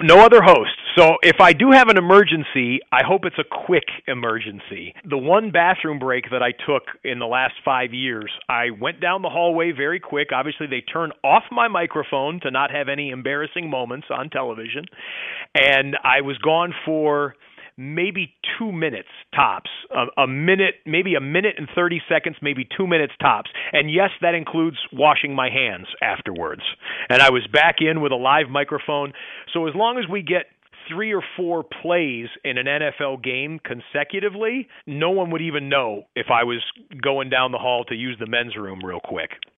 no other host. So if I do have an emergency, I hope it's a quick emergency. The one bathroom break that I took in the last 5 years, I went down the hallway very quick. Obviously, they turned off my microphone to not have any embarrassing moments on television. And I was gone for maybe 2 minutes tops, a minute, maybe a minute and 30 seconds, maybe 2 minutes tops. And yes, that includes washing my hands afterwards. And I was back in with a live microphone. So as long as we get 3 or 4 plays in an NFL game consecutively, no one would even know if I was going down the hall to use the men's room real quick.